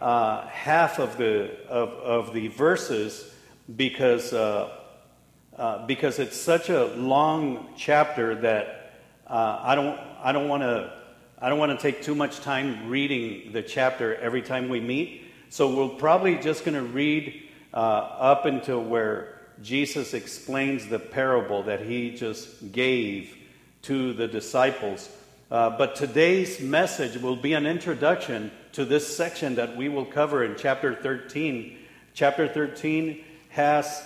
half of the verses because it's such a long chapter that I don't want to take too much time reading the chapter every time we meet. So we're probably just going to read up until where Jesus explains the parable that he just gave to the disciples. But today's message will be an introduction to this section that we will cover in chapter 13. Chapter 13 has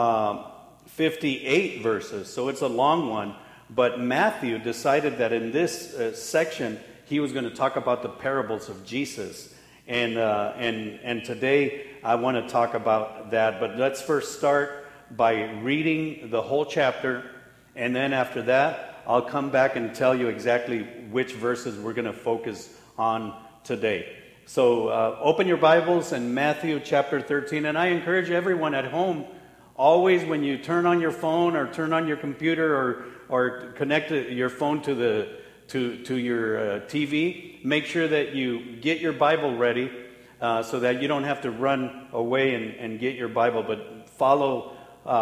58 verses, so it's a long one. But Matthew decided that in this section, he was going to talk about the parables of Jesus. And today I want to talk about that. But let's first start by reading the whole chapter, and then after that, I'll come back and tell you exactly which verses we're going to focus on today. So open your Bibles in Matthew chapter 13, and I encourage everyone at home, always when you turn on your phone or turn on your computer or connect your phone to your TV, make sure that you get your Bible ready so that you don't have to run away and get your Bible, but follow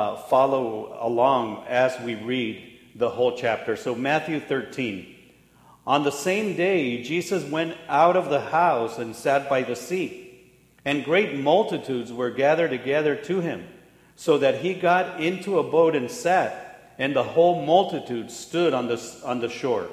along as we read the whole chapter. So Matthew 13. On the same day, Jesus went out of the house and sat by the sea, and great multitudes were gathered together to him, so that he got into a boat and sat, and the whole multitude stood on the shore.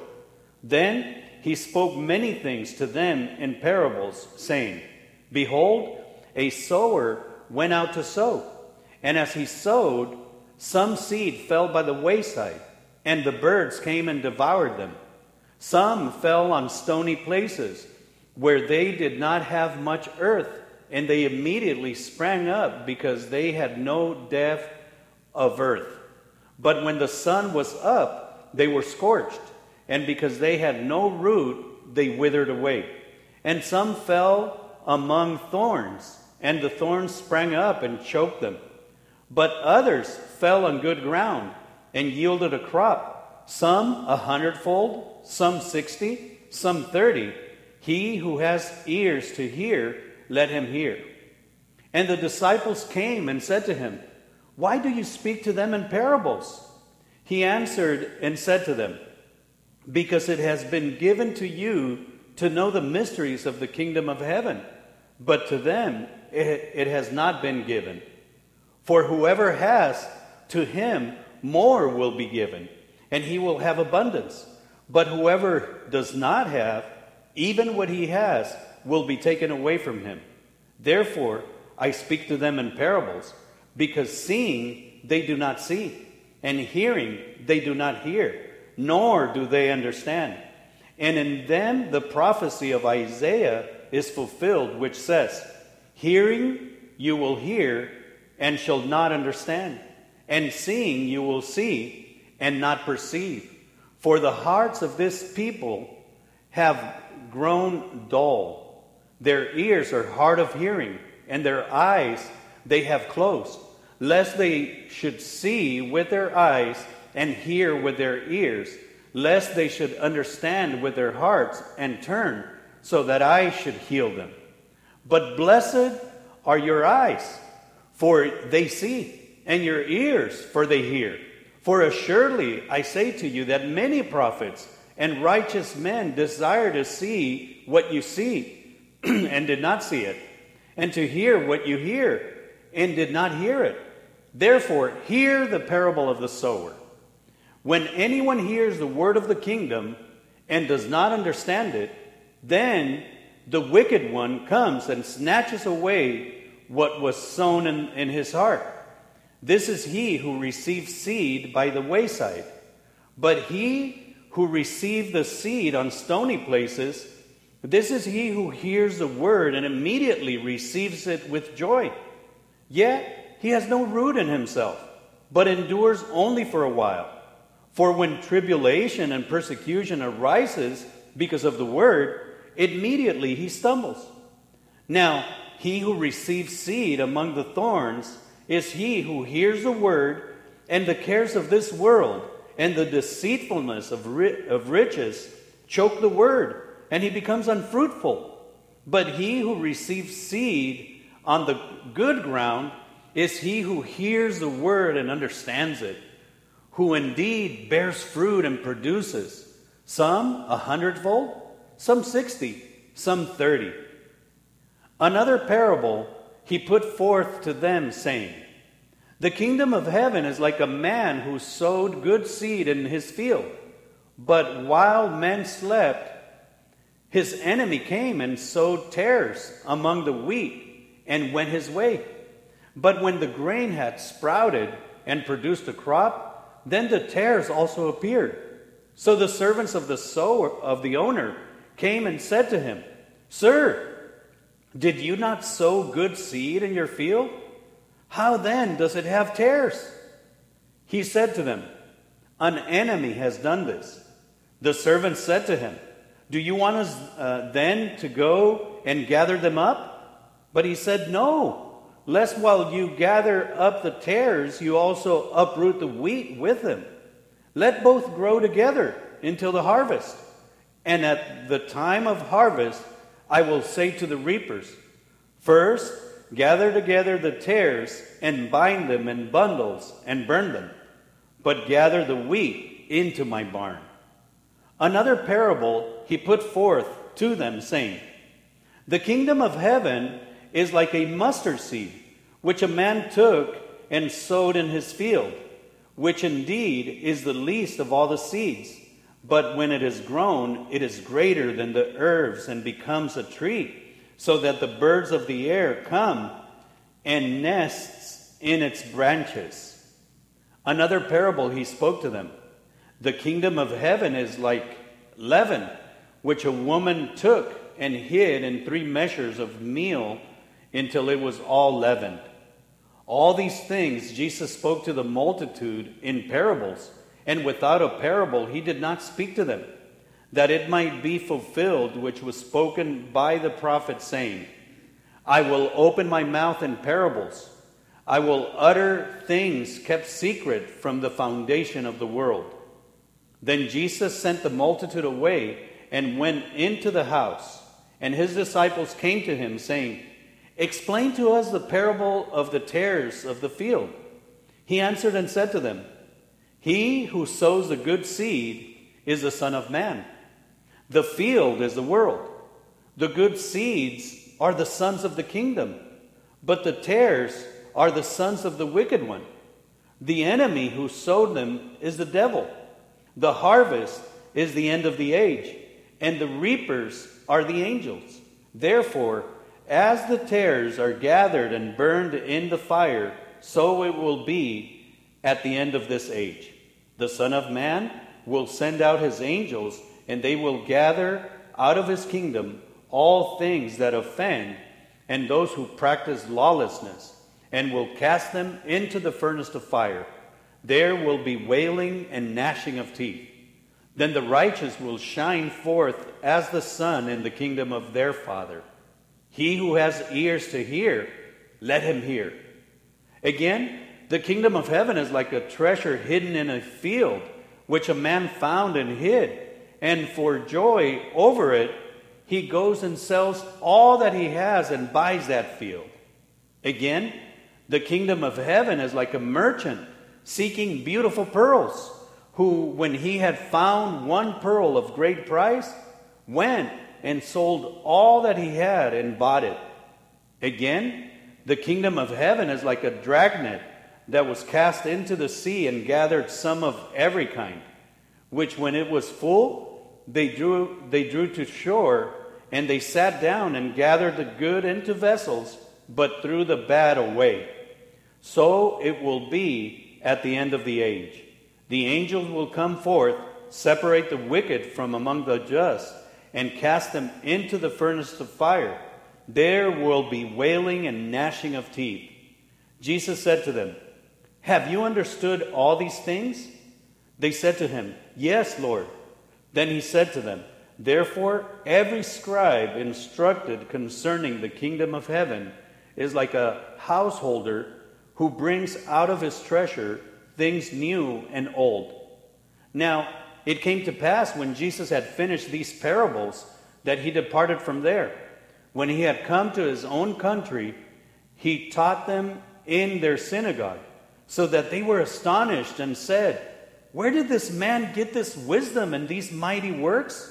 Then he spoke many things to them in parables, saying, Behold, a sower went out to sow. And as he sowed, some seed fell by the wayside, and the birds came and devoured them. Some fell on stony places, where they did not have much earth, and they immediately sprang up, because they had no depth of earth. But when the sun was up, they were scorched, and because they had no root, they withered away. And some fell among thorns, and the thorns sprang up and choked them. But others fell on good ground and yielded a crop, some 100-fold, some 60, some 30. He who has ears to hear, let him hear. And the disciples came and said to him, Why do you speak to them in parables? He answered and said to them, Because it has been given to you to know the mysteries of the kingdom of heaven, but to them it has not been given. For whoever has, to him more will be given, and he will have abundance. But whoever does not have, even what he has will be taken away from him. Therefore, I speak to them in parables, because seeing they do not see, and hearing they do not hear, nor do they understand. And in them the prophecy of Isaiah is fulfilled, which says, Hearing you will hear, and shall not understand, and seeing you will see, and not perceive. For the hearts of this people have grown dull. Their ears are hard of hearing, and their eyes they have closed, lest they should see with their eyes and hear with their ears, lest they should understand with their hearts and turn, so that I should heal them. But blessed are your eyes, for they see, and your ears, for they hear. For assuredly I say to you that many prophets and righteous men desire to see what you see, and did not see it, and to hear what you hear, and did not hear it. Therefore, hear the parable of the sower. When anyone hears the word of the kingdom and does not understand it, then the wicked one comes and snatches away what was sown in his heart. This is he who receives seed by the wayside. But he who received the seed on stony places, this is he who hears the word and immediately receives it with joy. Yet he has no root in himself, but endures only for a while. For when tribulation and persecution arises because of the word, immediately he stumbles. Now, he who receives seed among the thorns is he who hears the word, and the cares of this world and the deceitfulness of riches choke the word, and he becomes unfruitful. But he who receives seed on the good ground is he who hears the word and understands it, who indeed bears fruit and produces, some 100-fold, some 60, some 30. Another parable he put forth to them, saying, The kingdom of heaven is like a man who sowed good seed in his field. But while men slept, his enemy came and sowed tares among the wheat and went his way. But when the grain had sprouted and produced a crop, then the tares also appeared. So the servants of the owner came and said to him, Sir, did you not sow good seed in your field? How then does it have tares? He said to them, An enemy has done this. The servants said to him, Do you want us then to go and gather them up? But he said, No, lest while you gather up the tares, you also uproot the wheat with them. Let both grow together until the harvest. And at the time of harvest, I will say to the reapers, First, gather together the tares and bind them in bundles and burn them, but gather the wheat into my barn. Another parable he put forth to them, saying, The kingdom of heaven is like a mustard seed, which a man took and sowed in his field, which indeed is the least of all the seeds. But when it is grown, it is greater than the herbs and becomes a tree, so that the birds of the air come and nests in its branches. Another parable he spoke to them. The kingdom of heaven is like leaven, which a woman took and hid in 3 measures of meal until it was all leavened. All these things Jesus spoke to the multitude in parables, and without a parable he did not speak to them, that it might be fulfilled which was spoken by the prophet, saying, I will open my mouth in parables. I will utter things kept secret from the foundation of the world. Then Jesus sent the multitude away and went into the house, and his disciples came to him, saying, Explain to us the parable of the tares of the field. He answered and said to them, He who sows the good seed is the Son of Man. The field is the world. The good seeds are the sons of the kingdom, but the tares are the sons of the wicked one. The enemy who sowed them is the devil. The harvest is the end of the age, and the reapers are the angels. Therefore, as the tares are gathered and burned in the fire, so it will be at the end of this age. The Son of Man will send out his angels, and they will gather out of his kingdom all things that offend and those who practice lawlessness, and will cast them into the furnace of fire. There will be wailing and gnashing of teeth. Then the righteous will shine forth as the sun in the kingdom of their Father. He who has ears to hear, let him hear. Again, the kingdom of heaven is like a treasure hidden in a field, which a man found and hid. And for joy over it, he goes and sells all that he has and buys that field. Again, the kingdom of heaven is like a merchant seeking beautiful pearls, who, when he had found one pearl of great price, went and sold all that he had and bought it. Again, the kingdom of heaven is like a dragnet that was cast into the sea and gathered some of every kind, which when it was full, they drew to shore, and they sat down and gathered the good into vessels, but threw the bad away. So it will be at the end of the age. The angels will come forth, separate the wicked from among the just, and cast them into the furnace of fire. There will be wailing and gnashing of teeth. Jesus said to them, Have you understood all these things? They said to him, Yes, Lord. Then he said to them, Therefore every scribe instructed concerning the kingdom of heaven is like a householder who brings out of his treasure things new and old. Now it came to pass when Jesus had finished these parables that he departed from there. when he had come to his own country, he taught them in their synagogue, so that they were astonished and said, "Where did this man get this wisdom and these mighty works?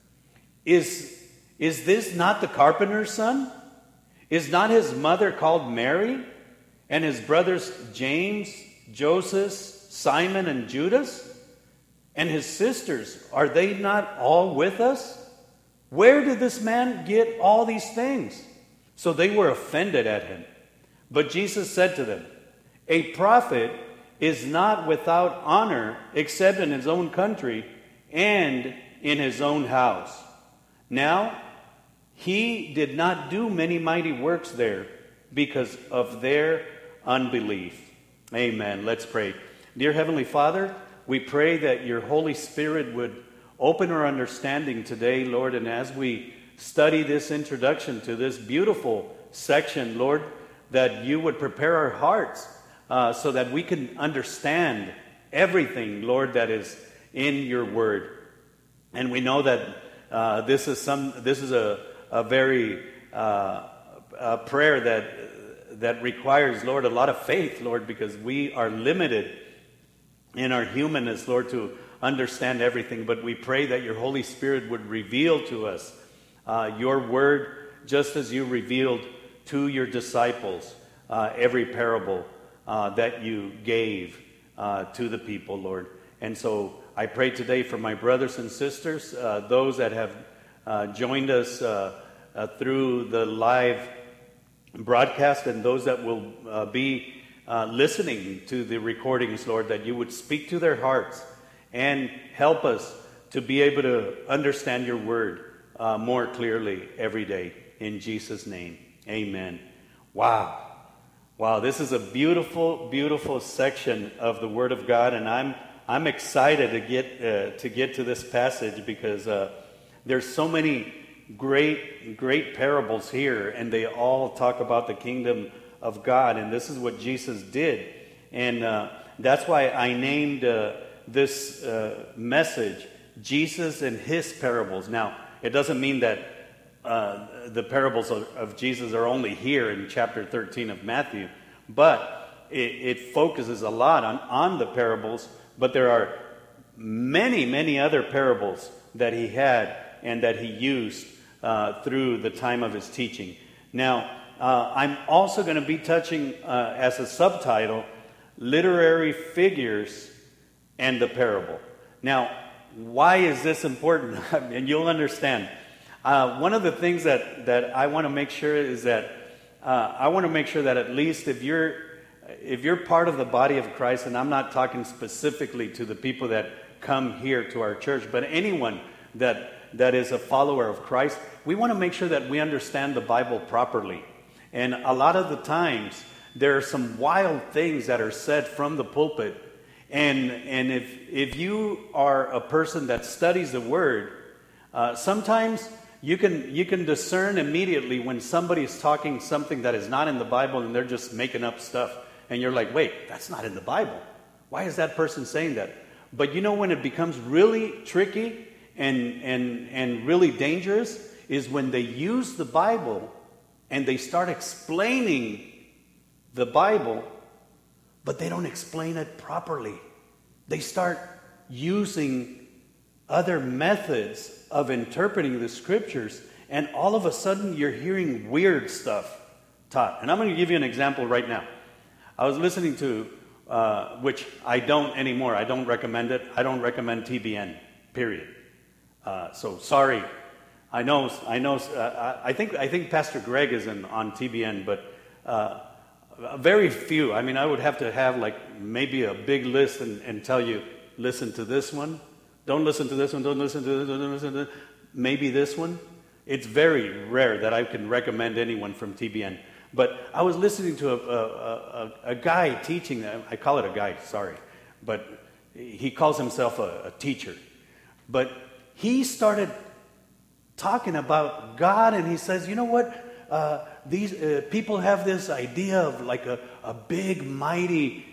Is this not the carpenter's son? Is not his mother called Mary? And his brothers James, Joseph, Simon, and Judas? And his sisters, are they not all with us? Where did this man get all these things?" So they were offended at him. But Jesus said to them, "A prophet is not without honor except in his own country and in his own house." Now, he did not do many mighty works there because of their unbelief. Amen. Let's pray. Dear Heavenly Father, we pray that your Holy Spirit would open our understanding today, Lord, and as we study this introduction to this beautiful section, Lord, that you would prepare our hearts so that we can understand everything, Lord, that is in your word. And we know that this is a very prayer that requires, Lord, a lot of faith, Lord, because we are limited in our humanness, Lord, to understand everything. But we pray that your Holy Spirit would reveal to us your word, just as you revealed to your disciples every parable that you gave to the people, Lord. And so I pray today for my brothers and sisters, those that have joined us through the live broadcast, and those that will be listening to the recordings, Lord, that you would speak to their hearts and help us to be able to understand your word more clearly every day. In Jesus' name, amen. Wow, this is a beautiful, beautiful section of the Word of God, and I'm excited to get to this passage because there's so many great parables here, and they all talk about the kingdom of God, and this is what Jesus did, and that's why I named this message Jesus and His Parables. Now, it doesn't mean that the parables of Jesus are only here in chapter 13 of Matthew, but it focuses a lot on the parables, but there are many other parables that he had and that he used through the time of his teaching. Now, I'm also going to be touching as a subtitle, Literary Figures and the Parable. Now, why is this important? And you'll understand. One of the things that I want to make sure is that I want to make sure that at least if you're part of the body of Christ, and I'm not talking specifically to the people that come here to our church, but anyone that is a follower of Christ, we want to make sure that we understand the Bible properly. And a lot of the times, there are some wild things that are said from the pulpit. And if you are a person that studies the Word, sometimes you can discern immediately when somebody's talking something that is not in the Bible and they're just making up stuff. And you're like, wait, that's not in the Bible. Why is that person saying that? But you know when it becomes really tricky and really dangerous is when they use the Bible and they start explaining the Bible, but they don't explain it properly. They start using other methods of interpreting the scriptures, and all of a sudden you're hearing weird stuff taught. And I'm going to give you an example right now. I was listening to, which I don't anymore. I don't recommend it. I don't recommend TBN, period. So sorry. I know. I think Pastor Greg is on TBN, but very few. I mean, I would have to have like maybe a big list and tell you, listen to this one. Don't listen to this one. Don't listen to this one. Don't listen to maybe this one. It's very rare that I can recommend anyone from TBN. But I was listening to a guy teaching. I call it a guy. Sorry, but he calls himself a teacher. But he started talking about God, and he says, you know what? These people have this idea of like a big, mighty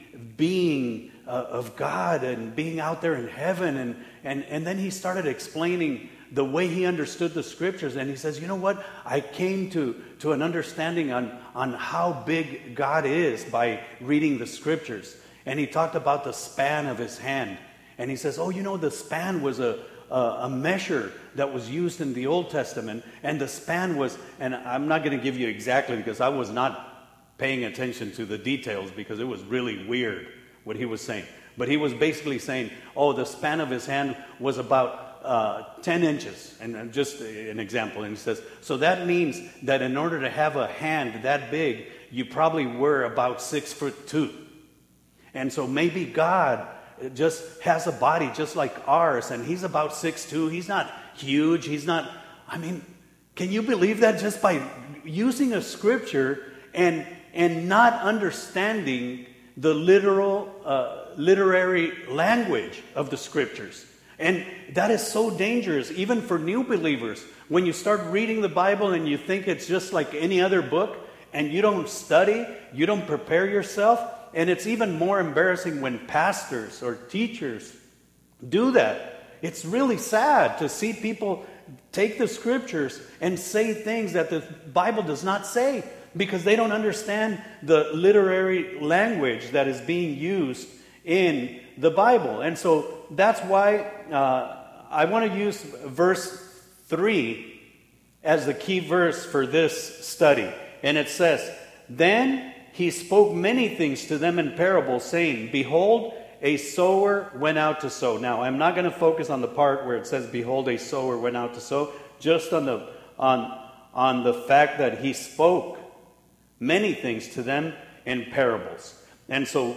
being of God and being out there in heaven. And then he started explaining the way he understood the scriptures. And he says, you know what? I came to an understanding on how big God is by reading the scriptures. And he talked about the span of his hand. And he says, oh, you know, the span was a measure that was used in the Old Testament. And the span was, and I'm not going to give you exactly because I was not paying attention to the details because it was really weird what he was saying. But he was basically saying, oh, the span of his hand was about 10 inches. And just an example. And he says, so that means that in order to have a hand that big, you probably were about 6'2". And so maybe God just has a body just like ours. And he's about 6'2". He's not huge. He's not, I mean, can you believe that just by using a scripture and not understanding the literary language of the scriptures? And that is so dangerous, even for new believers. When you start reading the Bible and you think it's just like any other book, and you don't study, you don't prepare yourself, and it's even more embarrassing when pastors or teachers do that. It's really sad to see people take the scriptures and say things that the Bible does not say, because they don't understand the literary language that is being used in the Bible. And so that's why I want to use verse 3 as the key verse for this study. And it says, then he spoke many things to them in parables, saying, behold, a sower went out to sow. Now, I'm not going to focus on the part where it says, behold, a sower went out to sow, just on the fact that he spoke many things to them in parables. And so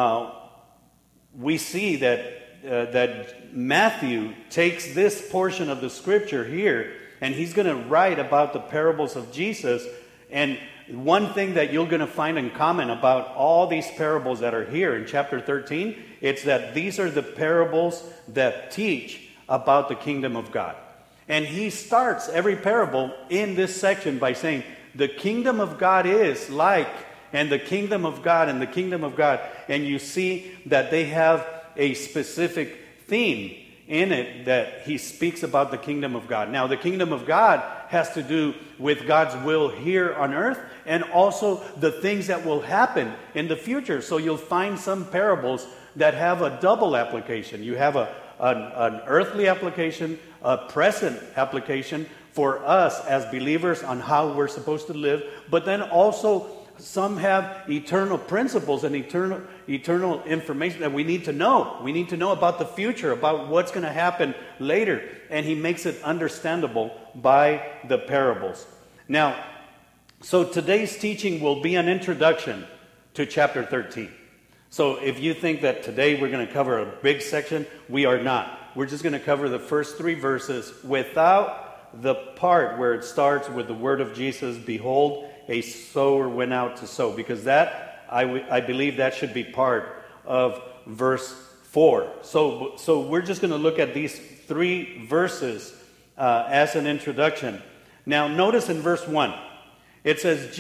we see that Matthew takes this portion of the scripture here, and he's going to write about the parables of Jesus. And one thing that you're going to find in common about all these parables that are here in chapter 13, it's that these are the parables that teach about the kingdom of God. And he starts every parable in this section by saying, the kingdom of God is like, and the kingdom of God, and the kingdom of God. And you see that they have a specific theme in it that he speaks about the kingdom of God. Now, the kingdom of God has to do with God's will here on earth, and also the things that will happen in the future. So you'll find some parables that have a double application. You have an earthly application, a present application for us as believers on how we're supposed to live, but then also some have eternal principles and eternal information that we need to know. We need to know about the future, about what's going to happen later. And he makes it understandable by the parables. Now, so today's teaching will be an introduction to chapter 13. So if you think that today we're going to cover a big section, we are not. We're just going to cover the first 3 verses without the part where it starts with the word of Jesus, behold, a sower went out to sow, because that, I believe that should be part of verse 4. So we're just going to look at these 3 verses as an introduction. Now, notice in verse 1, it says,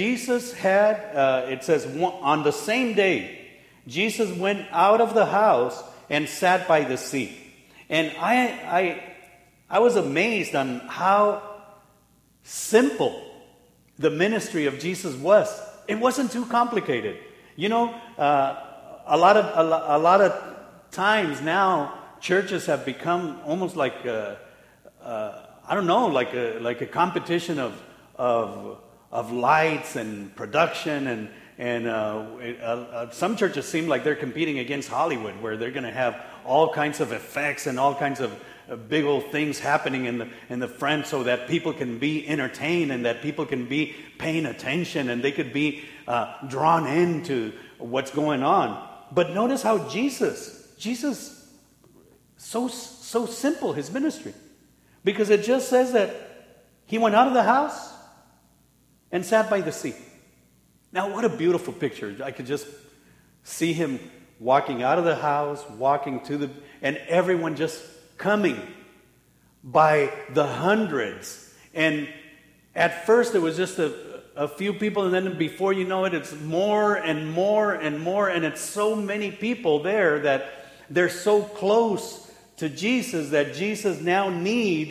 on the same day, Jesus went out of the house and sat by the sea. And I was amazed on how simple the ministry of Jesus was. It wasn't too complicated. You know, a lot of times now, churches have become almost like I don't know, like a competition of lights and production, and some churches seem like they're competing against Hollywood, where they're going to have all kinds of effects and all kinds of big old things happening in the front, so that people can be entertained and that people can be paying attention and they could be drawn into what's going on. But notice how Jesus, so simple, his ministry. Because it just says that he went out of the house and sat by the sea. Now, what a beautiful picture. I could just see him walking out of the house, walking to and everyone just coming by the hundreds. And at first it was just a few people, and then before you know it, it's more and more and more, and it's so many people there that they're so close to Jesus that Jesus now needs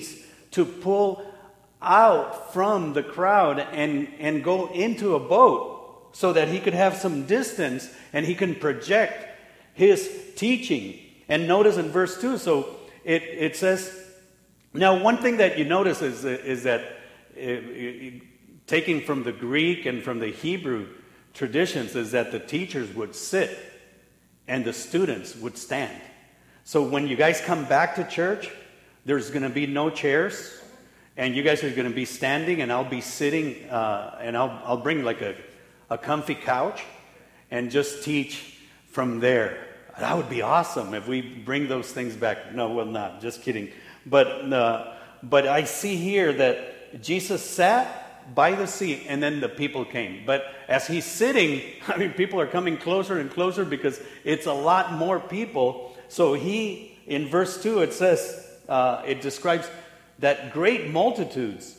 to pull out from the crowd and go into a boat so that he could have some distance and he can project his teaching. And notice in verse 2, so it says, now one thing that you notice is that taking from the Greek and from the Hebrew traditions is that the teachers would sit and the students would stand. So when you guys come back to church, there's going to be no chairs, and you guys are going to be standing, and I'll be sitting, and I'll bring like a comfy couch and just teach from there. That would be awesome if we bring those things back. No, well, not. Just kidding. But I see here that Jesus sat by the sea, and then the people came. But as he's sitting, I mean, people are coming closer and closer because it's a lot more people. So in verse 2, it says, it describes that great multitudes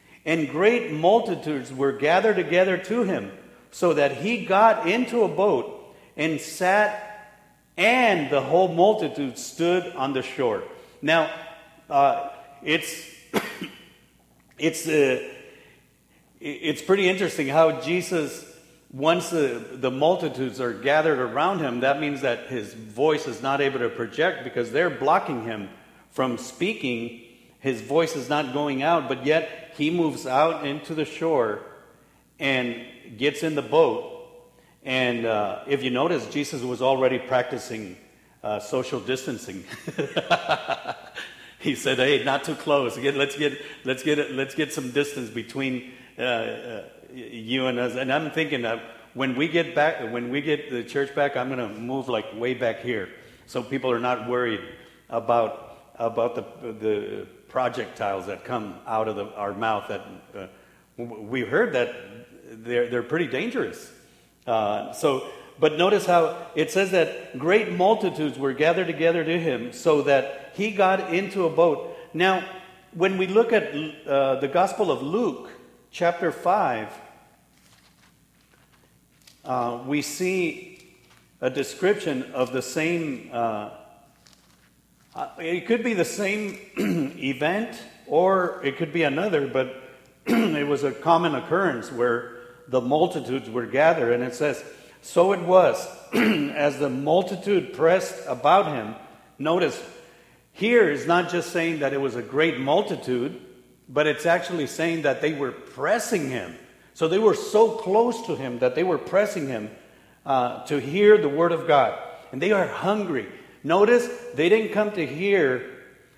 were gathered together to him, so that he got into a boat and sat, and the whole multitude stood on the shore. Now, it's pretty interesting how Jesus, once the multitudes are gathered around him, that means that his voice is not able to project because they're blocking him from speaking. His voice is not going out, but yet he moves out into the shore and gets in the boat. And if you notice, Jesus was already practicing social distancing. He said, "Hey, not too close. Let's get some distance between you and us." And I'm thinking that when we get the church back, I'm going to move like way back here, so people are not worried about the projectiles that come out of our mouth. That we heard that they're pretty dangerous. But notice how it says that great multitudes were gathered together to him, so that he got into a boat. Now, when we look at the Gospel of Luke, chapter 5, we see a description of the same. It could be the same event, or it could be another, but it was a common occurrence where the multitudes were gathered, and it says, "So it was, as the multitude pressed about him." Notice, here is not just saying that it was a great multitude, but it's actually saying that they were pressing him. So they were so close to him that they were pressing him to hear the word of God. And they are hungry. Notice, they didn't come to hear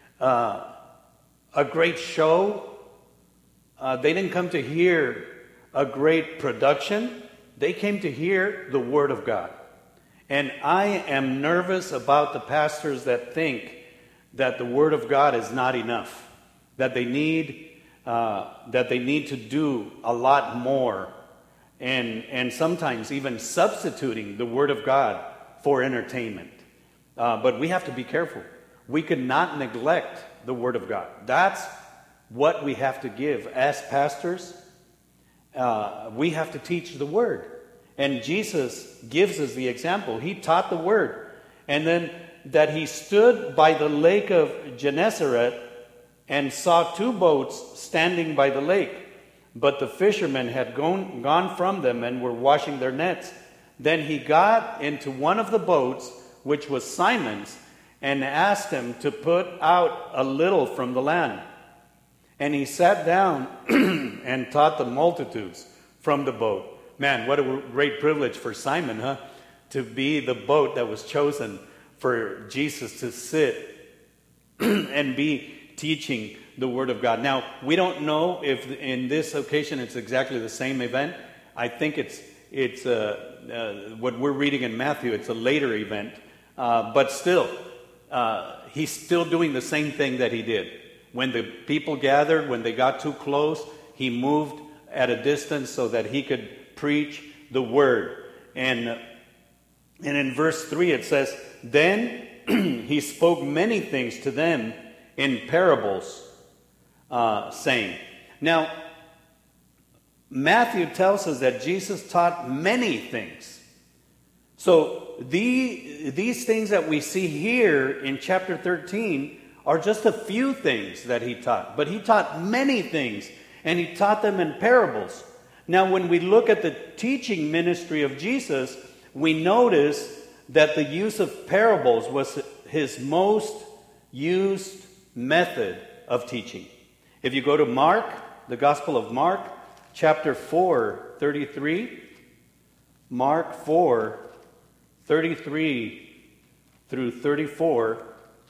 a great show. They didn't come to hear a great production. They came to hear the word of God. And I am nervous about the pastors that think that the word of God is not enough, that they need to do a lot more, and sometimes even substituting the word of God for entertainment. But we have to be careful. We cannot neglect the word of God. That's what we have to give as pastors. We have to teach the word. And Jesus gives us the example. He taught the word. And then that he stood by the lake of Gennesaret and saw two boats standing by the lake. But the fishermen had gone from them and were washing their nets. Then he got into one of the boats, which was Simon's, and asked him to put out a little from the land. And he sat down and taught the multitudes from the boat. Man, what a great privilege for Simon, huh? To be the boat that was chosen for Jesus to sit and be teaching the Word of God. Now, we don't know if in this occasion it's exactly the same event. I think it's what we're reading in Matthew. It's a later event. But still, he's still doing the same thing that he did. When the people gathered, when they got too close, he moved at a distance so that he could preach the word. And in verse 3 it says, "Then he spoke many things to them in parables, saying." Now, Matthew tells us that Jesus taught many things. So these things that we see here in chapter 13 are just a few things that he taught. But he taught many things, and he taught them in parables. Now, when we look at the teaching ministry of Jesus, we notice that the use of parables was his most used method of teaching. If you go to Mark, the Gospel of Mark, chapter 4, 33, Mark 4, 33 through 34,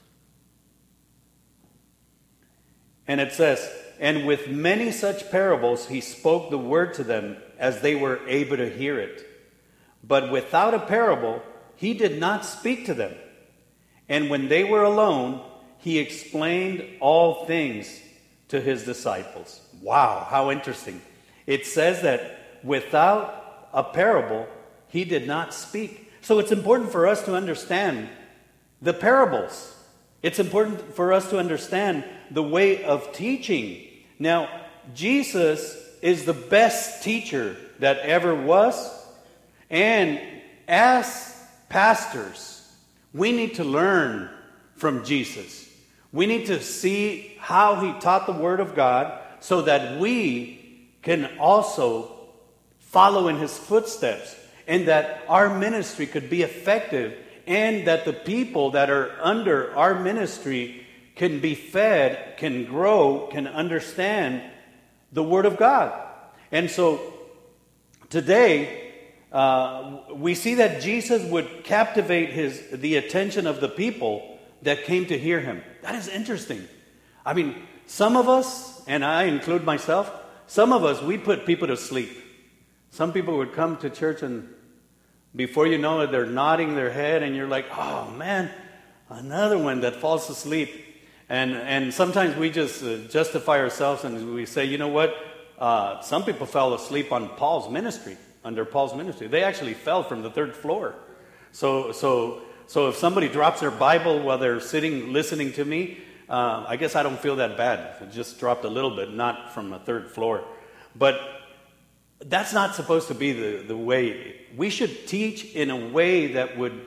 and it says, "And with many such parables he spoke the word to them as they were able to hear it. But without a parable he did not speak to them. And when they were alone, he explained all things to his disciples." Wow, how interesting. It says that without a parable, he did not speak. So it's important for us to understand the parables. It's important for us to understand the way of teaching. Now, Jesus is the best teacher that ever was. And as pastors, we need to learn from Jesus. We need to see how he taught the Word of God so that we can also follow in his footsteps, and that our ministry could be effective, and that the people that are under our ministry can be fed, can grow, can understand the Word of God. And so today, we see that Jesus would captivate the attention of the people that came to hear him. That is interesting. I mean, some of us, and I include myself, some of us, we put people to sleep. Some people would come to church and before you know it, they're nodding their head and you're like, oh man, another one that falls asleep. And sometimes we just justify ourselves and we say, you know what, some people fell asleep on Paul's ministry, under Paul's ministry. They actually fell from the 3rd floor. So if somebody drops their Bible while they're sitting listening to me, I guess I don't feel that bad. It just dropped a little bit, not from the 3rd floor. But that's not supposed to be the way. We should teach in a way that would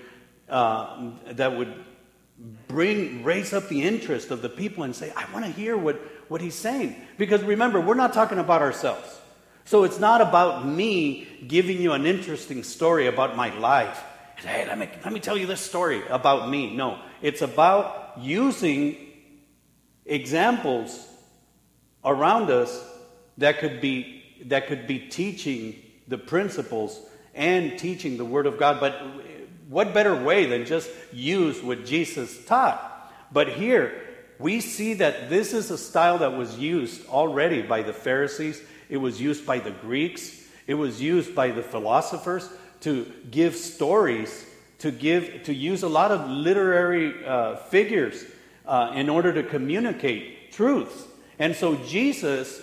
raise up the interest of the people and say, I want to hear what he's saying. Because remember, we're not talking about ourselves. So it's not about me giving you an interesting story about my life. Hey, let me tell you this story about me. No, it's about using examples around us that could be teaching the principles and teaching the Word of God. But what better way than just use what Jesus taught? But here, we see that this is a style that was used already by the Pharisees. It was used by the Greeks. It was used by the philosophers to give stories, to use a lot of literary figures in order to communicate truths. And so Jesus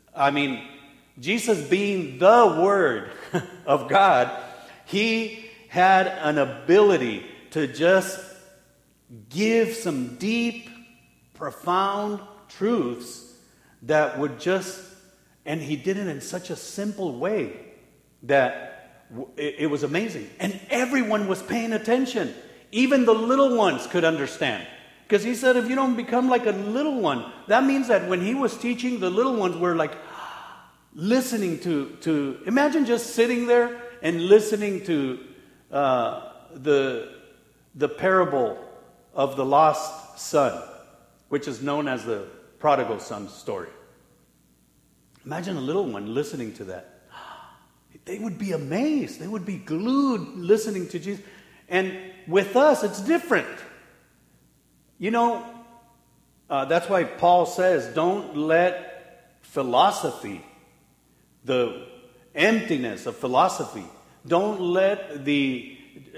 being the Word of God, he had an ability to just give some deep, profound truths that would and he did it in such a simple way that it was amazing. And everyone was paying attention. Even the little ones could understand. Because he said, if you don't become like a little one, that means that when he was teaching, the little ones were like listening to imagine just sitting there and listening to the parable of the lost son, which is known as the prodigal son story. Imagine a little one listening to that. They would be amazed. They would be glued listening to Jesus. And with us, it's different. You know, that's why Paul says, don't let philosophy, the emptiness of philosophy, don't let the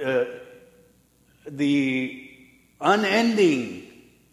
unending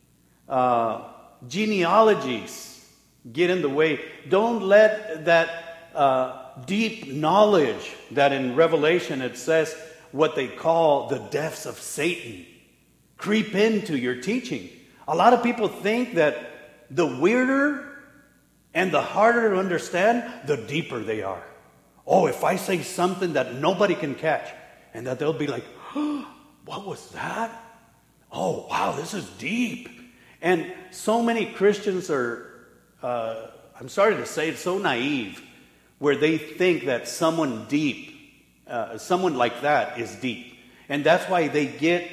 genealogies get in the way. Don't let that deep knowledge that in Revelation it says what they call the depths of Satan creep into your teaching. A lot of people think that the weirder and the harder to understand, the deeper they are. Oh, if I say something that nobody can catch, and that they'll be like, oh, what was that? Oh, wow, this is deep. And so many Christians are, I'm sorry to say, so naive, where they think that someone like that is deep. And that's why they get,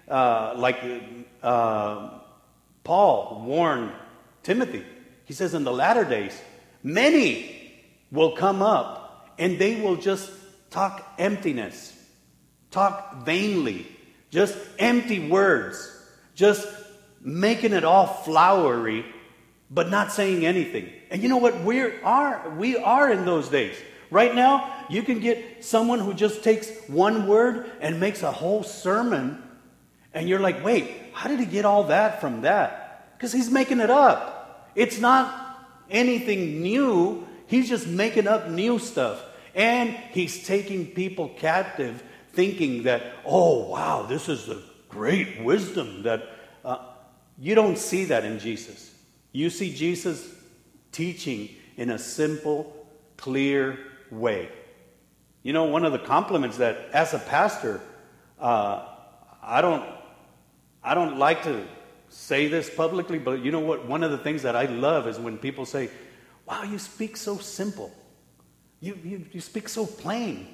Paul warned Timothy. He says in the latter days, many will come up and they will just talk emptiness, talk vainly, just empty words, just making it all flowery, but not saying anything. And you know what? We are in those days. Right now, you can get someone who just takes one word and makes a whole sermon, and you're like, wait, how did he get all that from that? Because he's making it up. It's not anything new. He's just making up new stuff. And he's taking people captive, thinking that, oh, wow, this is the great wisdom that... you don't see that in Jesus. You see Jesus teaching in a simple, clear way. You know, one of the compliments that, as a pastor, I don't like to say this publicly, but you know what? One of the things that I love is when people say, wow, you speak so simple. You speak so plain.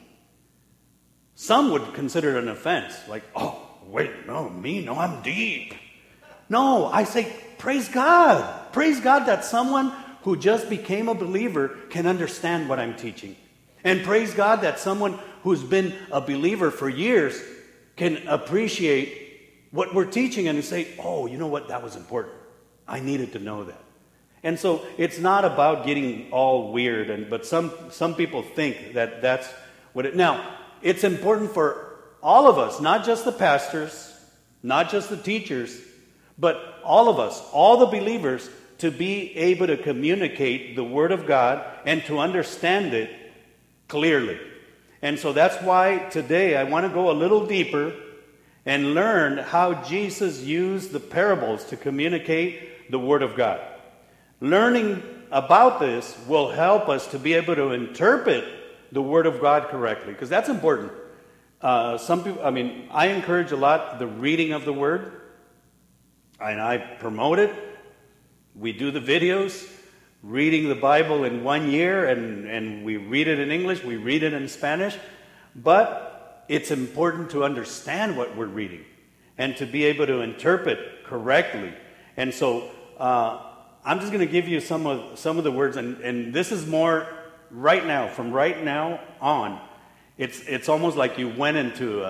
Some would consider it an offense. Like, oh, wait, no, I'm deep. No, I say, praise God. Praise God that someone who just became a believer can understand what I'm teaching. And praise God that someone who's been a believer for years can appreciate what we're teaching and say, oh, you know what, that was important. I needed to know that. And so it's not about getting all weird, but some people think that that's what it... Now, it's important for all of us, not just the pastors, not just the teachers, but all of us, all the believers, to be able to communicate the Word of God and to understand it clearly. And so that's why today I want to go a little deeper and learn how Jesus used the parables to communicate the Word of God. Learning about this will help us to be able to interpret the Word of God correctly, because that's important. Some people, I encourage a lot the reading of the Word, and I promote it. We do the videos, reading the Bible in 1 year, and we read it in English, we read it in Spanish, but it's important to understand what we're reading and to be able to interpret correctly. And so I'm just going to give you some of the words, and this is more right now, from right now on. It's almost like you went into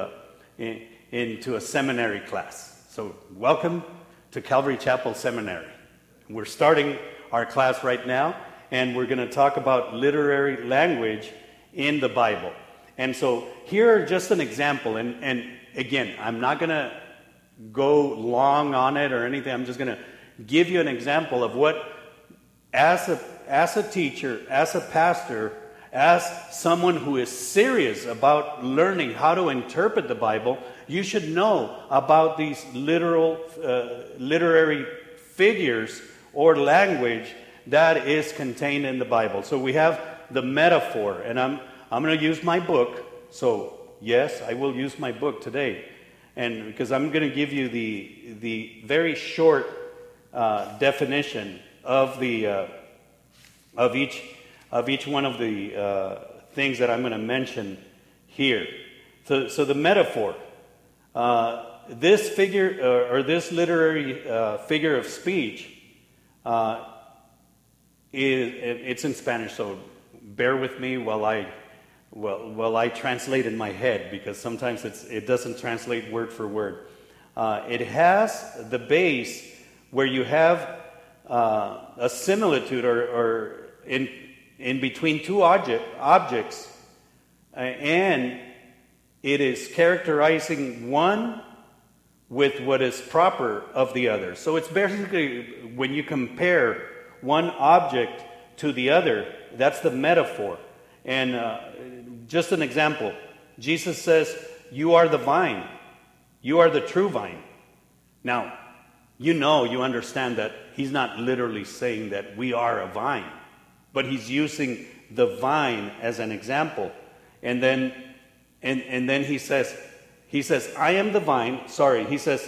a seminary class. So welcome to Calvary Chapel Seminary. We're starting our class right now, and we're going to talk about literary language in the Bible. And so here are just an example, and again, I'm not going to go long on it or anything. I'm just going to give you an example of what, as a teacher, as a pastor, as someone who is serious about learning how to interpret the Bible, you should know about these literary figures or language that is contained in the Bible. So we have the metaphor, and I'm going to use my book. So yes, I will use my book today, and because I'm going to give you the very short definition of each one of the things that I'm going to mention here. So the metaphor, this figure or this literary figure of speech, it's in Spanish. So bear with me while I translate in my head, because sometimes it doesn't translate word for word. It has the base where you have a similitude or in between two objects, and it is characterizing one with what is proper of the other. So it's basically when you compare one object to the other, that's the metaphor. And just an example, Jesus says, "You are the vine. You are the true vine." Now, you understand that he's not literally saying that we are a vine, but he's using the vine as an example. And then he says, I am the vine. Sorry, he says,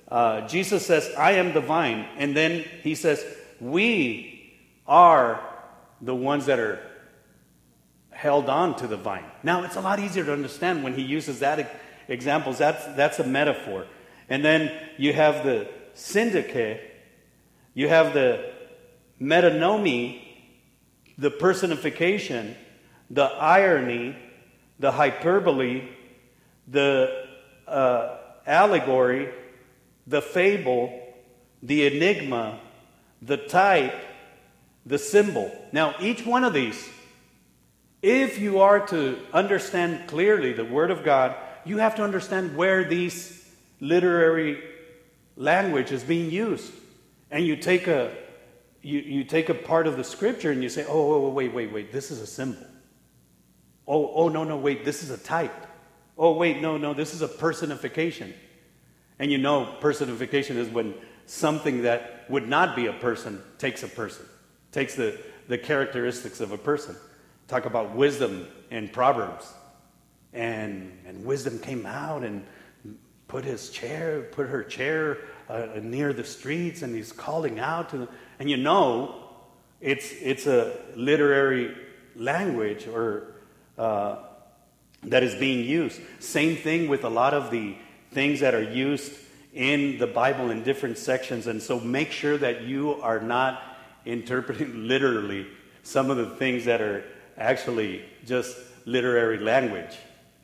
Jesus says, I am the vine. And then he says, we are the ones that are held on to the vine. Now, it's a lot easier to understand when he uses that examples. That's a metaphor. And then you have the syndiche, you have the metanomy, the personification, the irony, the hyperbole, the allegory, the fable, the enigma, the type, the symbol. Now, each one of these, if you are to understand clearly the Word of God, you have to understand where these literary language is being used. And you take a part of the Scripture and you say, oh, wait, this is a symbol. Oh, no, wait, this is a type. Oh, wait, no, this is a personification. And you know personification is when something that would not be a person takes the characteristics of a person. Talk about wisdom in Proverbs. And wisdom came out and put her chair near the streets, and he's calling out to them. And you know it's a literary language or that is being used. Same thing with a lot of the things that are used in the Bible in different sections. And so make sure that you are not interpreting literally some of the things that are actually just literary language.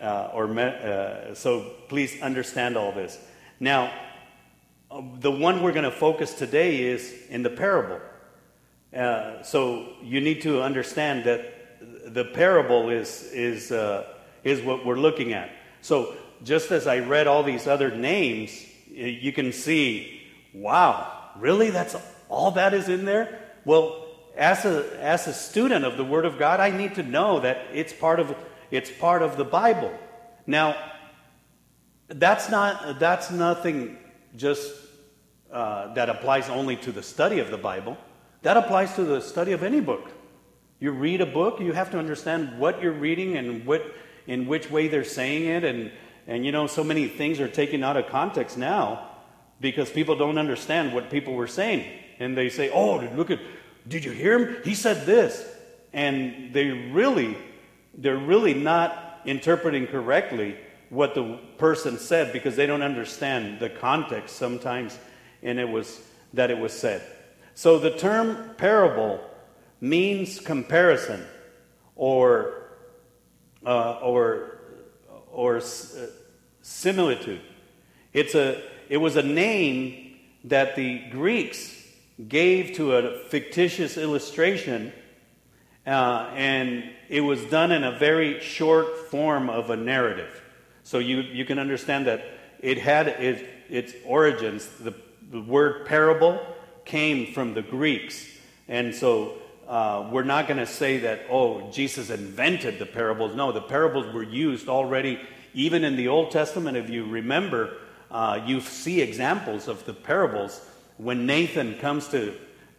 So please understand all this. Now, the one we're going to focus today is in the parable. So you need to understand that the parable is what we're looking at. So just as I read all these other names, you can see, wow, really? That's all that is in there? Well, as a student of the Word of God, I need to know that it's part of the Bible. Now, that's nothing just that applies only to the study of the Bible. That applies to the study of any book. You read a book, you have to understand what you're reading and in which way they're saying it, and you know, so many things are taken out of context now because people don't understand what people were saying, and they say, "Oh, did you hear him? He said this," and they're really not interpreting correctly what the person said because they don't understand the context sometimes, and it was said. So the term parable means comparison or similitude. It was a name that the Greeks gave to a fictitious illustration, and it was done in a very short form of a narrative. So you can understand that it had its origins. The word parable came from the Greeks, and so we're not going to say that, oh, Jesus invented the parables. No, the parables were used already, even in the Old Testament. If you remember, you see examples of the parables when Nathan comes to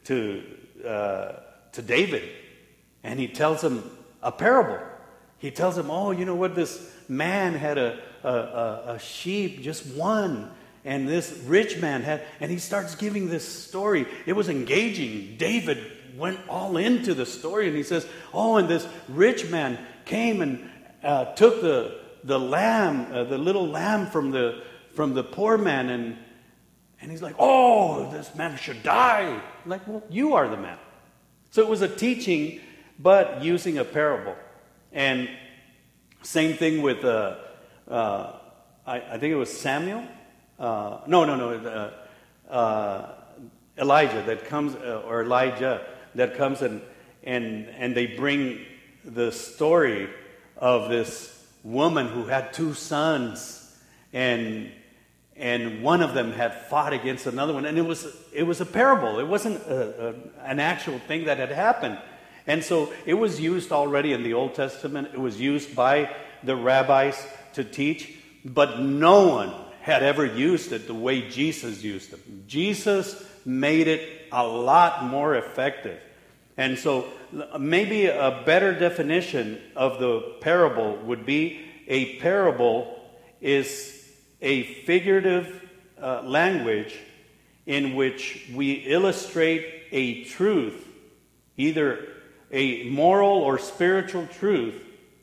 David, and he tells him a parable. He tells him, oh, you know what, this man had a sheep, just one, and this rich man had, and he starts giving this story. It was engaging. David went all into the story, and he says, oh, and this rich man came and took the lamb, the little lamb from the poor man, and he's like, oh, this man should die. Like, well, you are the man. So it was a teaching, but using a parable. And same thing with, I think it was Samuel. Elijah that comes, or Elijah that comes and they bring the story of this woman who had two sons, and one of them had fought against another one, and it was a parable. It wasn't an actual thing that had happened. And so it was used already in the Old Testament. It was used by the rabbis to teach, but no one had ever used it the way Jesus used it. Jesus made it a lot more effective. And so maybe a better definition of the parable would be a parable is a figurative language in which we illustrate a truth, either a moral or spiritual truth,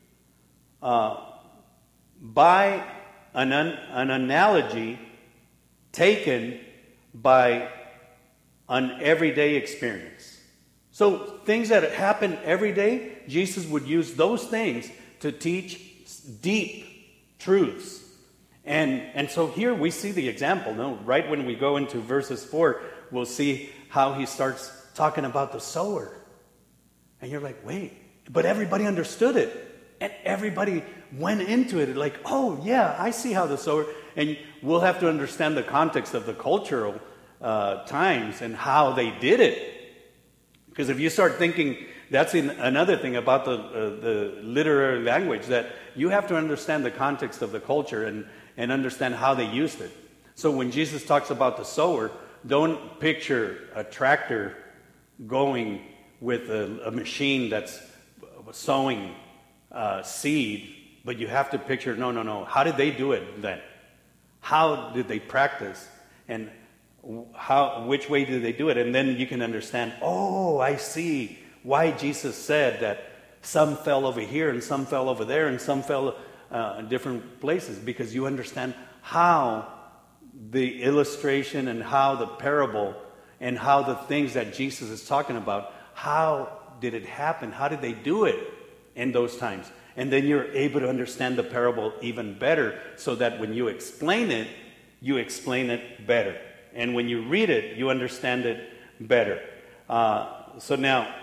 by an analogy taken by an everyday experience. So things that happen every day, Jesus would use those things to teach deep truths. And so here we see the example. No, right when we go into verses 4, we'll see how he starts talking about the sower. And you're like, wait, but everybody understood it. And everybody went into it like, oh, yeah, I see how the sower... And we'll have to understand the context of the cultural times and how they did it. Because if you start thinking, that's another thing about the literary language, that you have to understand the context of the culture and understand how they used it. So when Jesus talks about the sower, don't picture a tractor going with a machine that's sowing seed, but you have to picture, no. How did they do it then? How did they practice? And which way did they do it? And then you can understand, oh, I see why Jesus said that some fell over here and some fell over there and some fell in different places, because you understand how the illustration and how the parable and how the things that Jesus is talking about, how did it happen? How did they do it in those times? And then you're able to understand the parable even better, so that when you explain it better. And when you read it, you understand it better. So now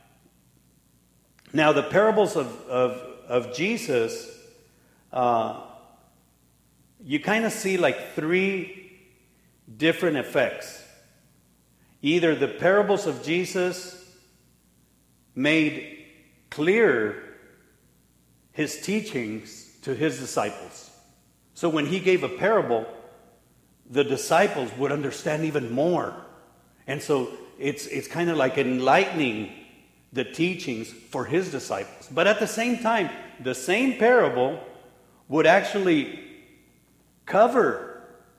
the parables of Jesus, you kind of see like three different effects. Either the parables of Jesus made clearer his teachings to his disciples. So when he gave a parable, the disciples would understand even more. And so it's kind of like enlightening the teachings for his disciples. But at the same time, the same parable would actually cover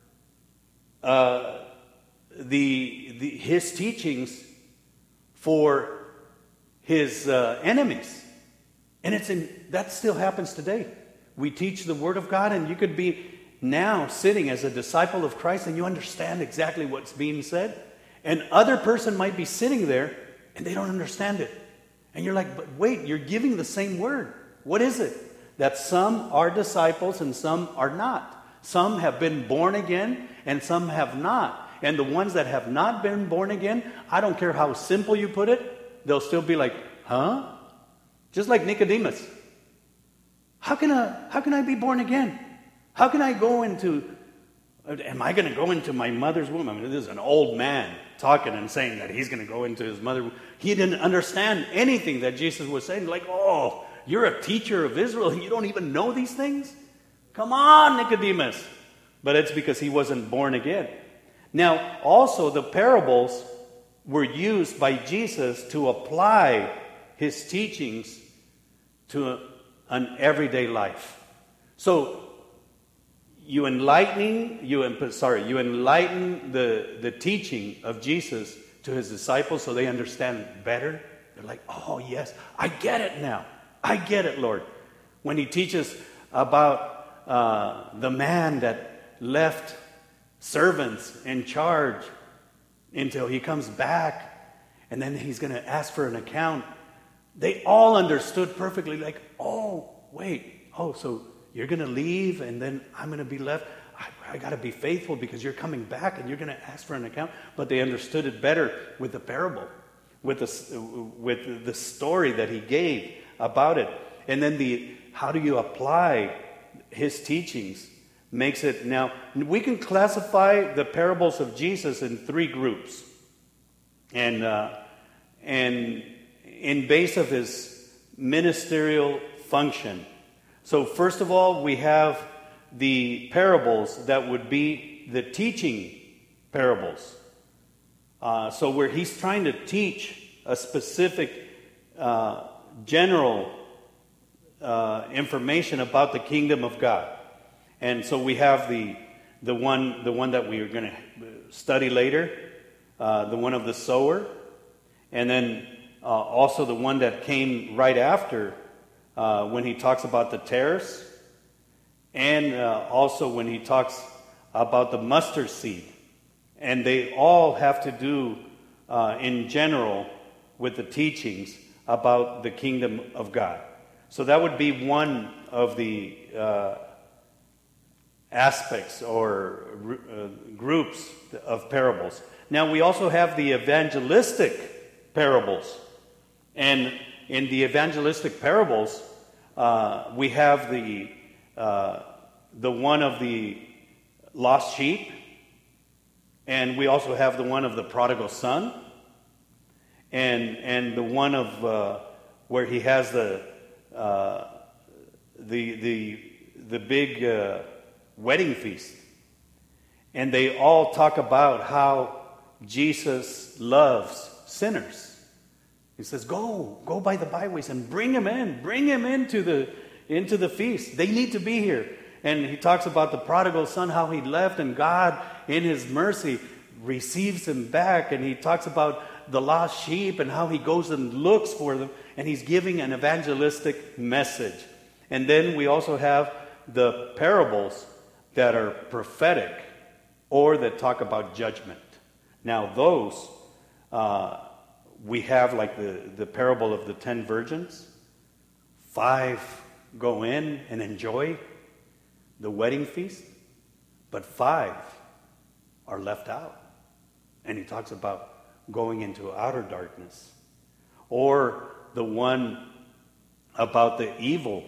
his teachings for his enemies. And that still happens today. We teach the Word of God, and you could be now sitting as a disciple of Christ and you understand exactly what's being said. And other person might be sitting there and they don't understand it. And you're like, but wait, you're giving the same word. What is it? That some are disciples and some are not. Some have been born again and some have not. And the ones that have not been born again, I don't care how simple you put it, they'll still be like, huh? Just like Nicodemus. How can I be born again? How can I go into... Am I going to go into my mother's womb? I mean, this is an old man talking and saying that he's going to go into his mother's womb. He didn't understand anything that Jesus was saying. Like, oh, you're a teacher of Israel and you don't even know these things? Come on, Nicodemus. But it's because he wasn't born again. Now, also, the parables were used by Jesus to apply his teachings to an everyday life. So, you enlighten the teaching of Jesus to his disciples so they understand better. They're like, oh yes, I get it now. I get it, Lord. When he teaches about the man that left servants in charge until he comes back, and then he's going to ask for an account. They all understood perfectly, like, oh, wait, so you're going to leave and then I'm going to be left. I got to be faithful because you're coming back and you're going to ask for an account. But they understood it better with the parable, with the story that he gave about it. And then how do you apply his teachings makes it. Now, we can classify the parables of Jesus in three groups. And in base of his ministerial function. So first of all, we have the parables that would be the teaching parables. So where he's trying to teach a specific general information about the kingdom of God. And so we have the the one that we are going to study later, the one of the sower, and then also the one that came right after when he talks about the tares, and also when he talks about the mustard seed. And they all have to do, in general, with the teachings about the kingdom of God. So that would be one of the aspects or groups of parables. Now we also have the evangelistic parables. And in the evangelistic parables, we have the one of the lost sheep, and we also have the one of the prodigal son, and the one of where he has the big wedding feast. And they all talk about how Jesus loves sinners. He says, go by the byways and bring them into the feast. They need to be here. And he talks about the prodigal son, how he left, and God, in his mercy, receives him back. And he talks about the lost sheep and how he goes and looks for them. And he's giving an evangelistic message. And then we also have the parables that are prophetic or that talk about judgment. Now those, we have like the parable of the 10 virgins. 5 go in and enjoy the wedding feast, but 5 are left out. And he talks about going into outer darkness. Or the one about the evil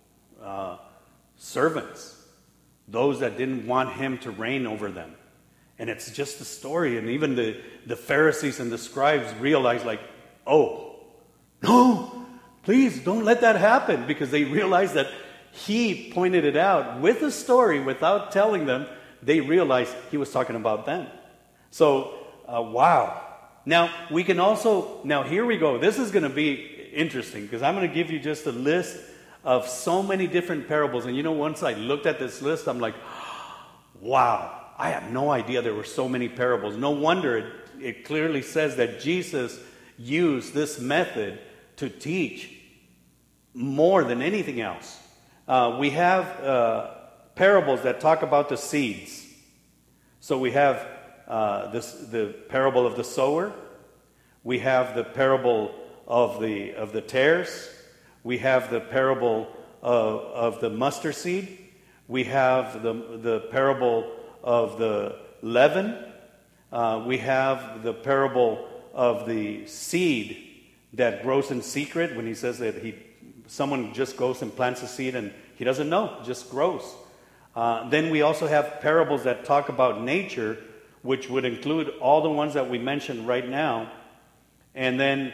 servants, those that didn't want him to reign over them. And it's just a story. And even the Pharisees and the scribes realize, like, oh, no, please don't let that happen. Because they realized that he pointed it out with a story without telling them. They realized he was talking about them. So, wow. Now, we can also, now here we go. This is going to be interesting because I'm going to give you just a list of so many different parables. And you know, once I looked at this list, I'm like, wow, I had no idea there were so many parables. No wonder it clearly says that Jesus used this method to teach more than anything else. We have parables that talk about the seeds. So we have the parable of the sower. We have the parable of the tares. We have the parable of the mustard seed. We have the parable of the leaven. We have the parable of the seed that grows in secret, when he says that someone just goes and plants a seed and he doesn't know, it just grows. Then we also have parables that talk about nature, which would include all the ones that we mentioned right now. And then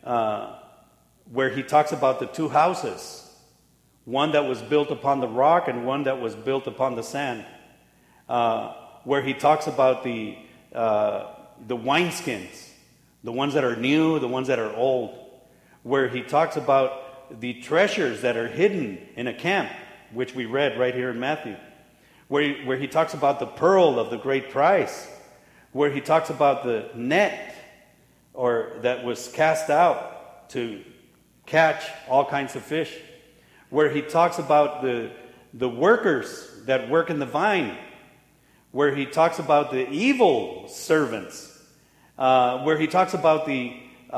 where he talks about the 2 houses, one that was built upon the rock and one that was built upon the sand. Where he talks about the wineskins, the ones that are new, the ones that are old. Where he talks about the treasures that are hidden in a camp, which we read right here in Matthew. Where he talks about the pearl of the great price. Where he talks about the net or that was cast out to catch all kinds of fish. Where he talks about the workers that work in the vine. Where he talks about the evil servants. Where he talks about the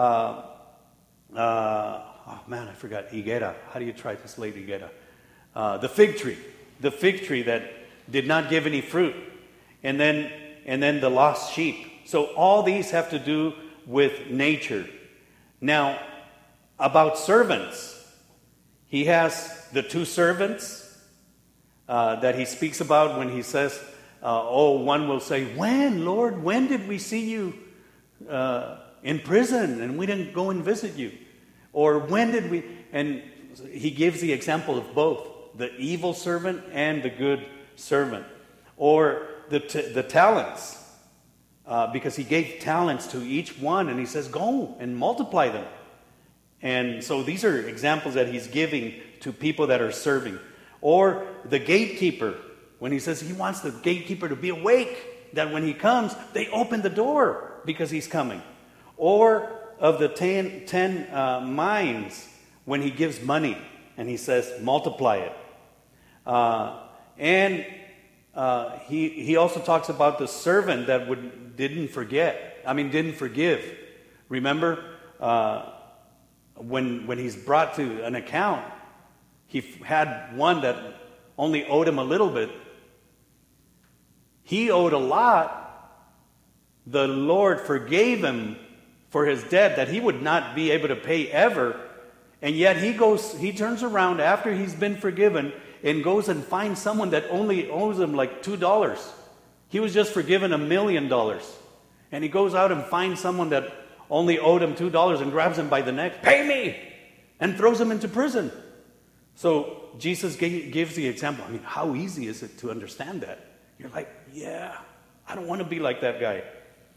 I forgot higuera. How do you translate higuera? The fig tree that did not give any fruit, and then the lost sheep. So all these have to do with nature. Now, about servants, he has the 2 servants that he speaks about when he says, one will say, "When, Lord? When did we see you in prison and we didn't go and visit you?" Or when did we? And he gives the example of both, the evil servant and the good servant. Or the talents, because he gave talents to each one, and he says, "Go and multiply them." And so these are examples that he's giving to people that are serving. Or the gatekeeper, when he says he wants the gatekeeper to be awake, that when he comes, they open the door because he's coming. Or of the 10 mines, when he gives money and he says, multiply it. And he also talks about the servant that didn't forgive. Remember, when he's brought to an account, he had one that only owed him a little bit. He owed a lot. The Lord forgave him for his debt that he would not be able to pay ever. And yet he turns around after he's been forgiven and goes and finds someone that only owes him like $2. He was just forgiven $1 million. And he goes out and finds someone that only owed him $2 and grabs him by the neck. Pay me! And throws him into prison. So Jesus gives the example. I mean, how easy is it to understand that? You're like, yeah, I don't want to be like that guy.